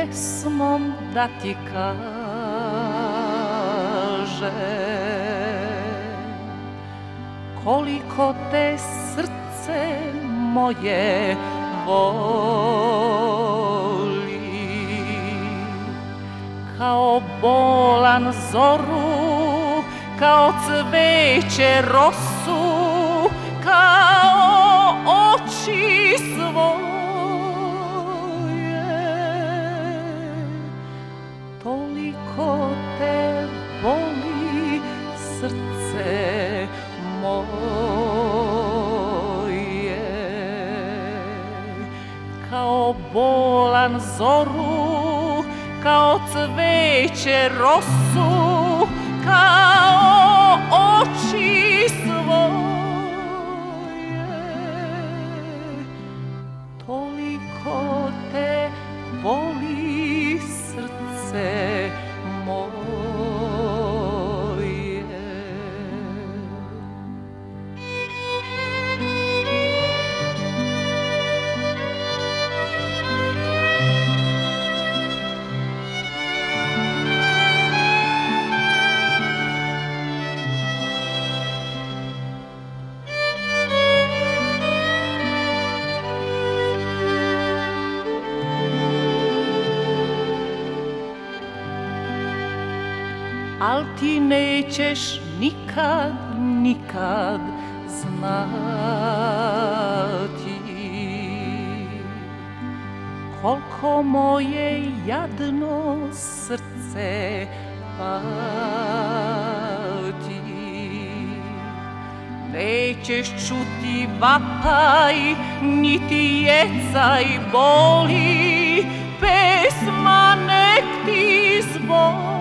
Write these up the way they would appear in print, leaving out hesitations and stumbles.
pesmom da ti kažem koliko te srce moje voli. Kao bolan zoru, kao cveće rosu, kao oči svoje. Toliko te voli srce moje. Kao bolan zoru, kao cveće rosu, kao oči svoje. Toliko te voli srce moje. Al ti nećeš nikad, nikad znati koliko moje jadno srce pati. Nećeš čuti vapaj, niti jecaj boli, pesma nek ti zbori.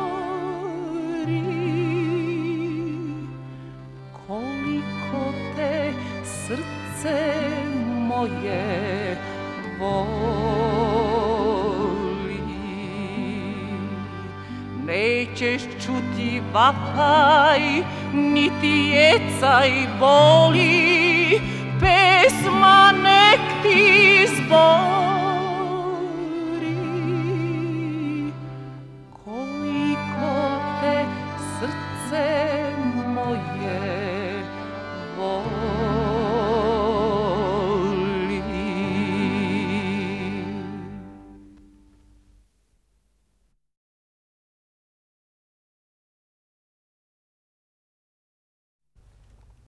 Koliko te srce moje voli. Nećeš čuti vapaj, niti jecaj boli, pesma nek ti zbori. Koliko te srce